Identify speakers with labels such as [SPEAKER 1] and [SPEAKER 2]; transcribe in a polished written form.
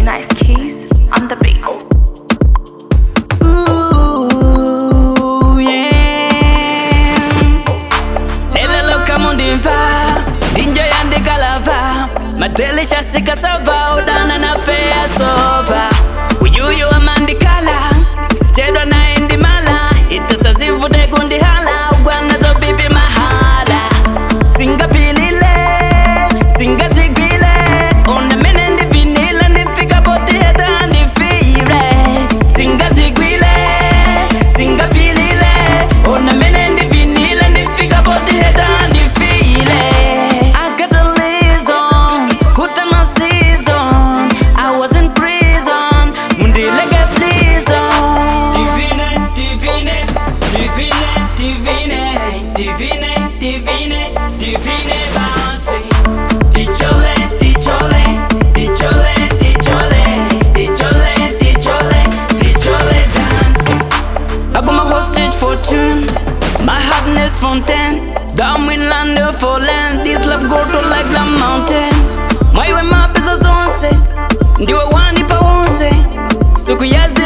[SPEAKER 1] Nice Keys on the beat.
[SPEAKER 2] Ooh, yeah. Lele loka mundiva, dinja yande kalava. Matele shasika sava, udana na fea sova. Uyuyu amandikala, sichedwa na indi mala. Ito sazivu de gundi hala, ugwana zo bibi mahala. Singa pilile, singa tigile. Ona menendi vinila, nifika poti heta nifire. Singa tigile, singa pilile. Ona menendi vinila, nifika poti heta nifire. I got a liaison, put on my season. I was in prison, mundile get pleason. Divine, divine, divine, divine, divine, divine, divine bouncy. Dichole, dichole, dichole, dichole, dichole, dichole, dichole dancing. I got my hostage fortune, my happiness fontaine. Down in land for land, this love go to like the mountain. My way my business on say, ndiwe wani pa onse. Suku ya